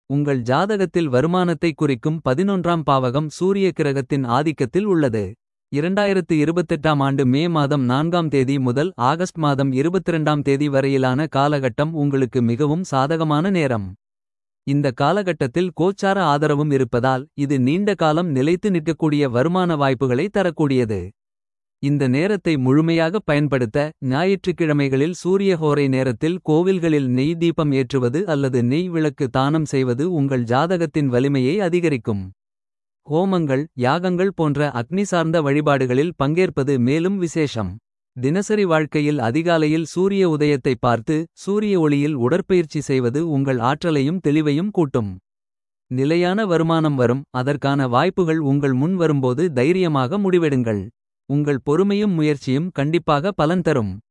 உங்கள் ஜாதகத்தில் வருமானத்தை குறிக்கும் 11ஆம் பாவகம் சூரிய கிரகத்தின் ஆதிக்கத்தில் உள்ளது. 2028ஆம் ஆண்டு மே மாதம் 4ஆம் தேதி முதல் ஆகஸ்ட் மாதம் 22ஆம் தேதி வரையிலான காலகட்டம் உங்களுக்கு மிகவும் சாதகமான நேரம். இந்த காலகட்டத்தில் கோச்சார ஆதரவும் இருப்பதால் இது நீண்ட காலம் நிலைத்து நிற்கக்கூடிய வருமான வாய்ப்புகளை தரக்கூடியது. இந்த நேரத்தை முழுமையாக பயன்படுத்த ஞாயிற்றுக்கிழமைகளில் சூரியஹோரை நேரத்தில் கோவில்களில் நெய் தீபம் ஏற்றுவது அல்லது நெய் விளக்கு தானம் செய்வது உங்கள் ஜாதகத்தின் வலிமையை அதிகரிக்கும். ஹோமங்கள் யாகங்கள் போன்ற அக்னி சார்ந்த வழிபாடுகளில் பங்கேற்பது மேலும் விசேஷம். தினசரி வாழ்க்கையில் அதிகாலையில் சூரிய உதயத்தை பார்த்து சூரிய ஒளியில் உடற்பயிற்சி செய்வது உங்கள் ஆற்றலையும் தெளிவையும் கூட்டும். நிலையான வருமானம் வரும், அதற்கான வாய்ப்புகள் உங்கள் முன் வரும்போது தைரியமாக முடிவெடுங்கள். உங்கள் பொறுமையும் முயற்சியும் கண்டிப்பாக பலன் தரும்.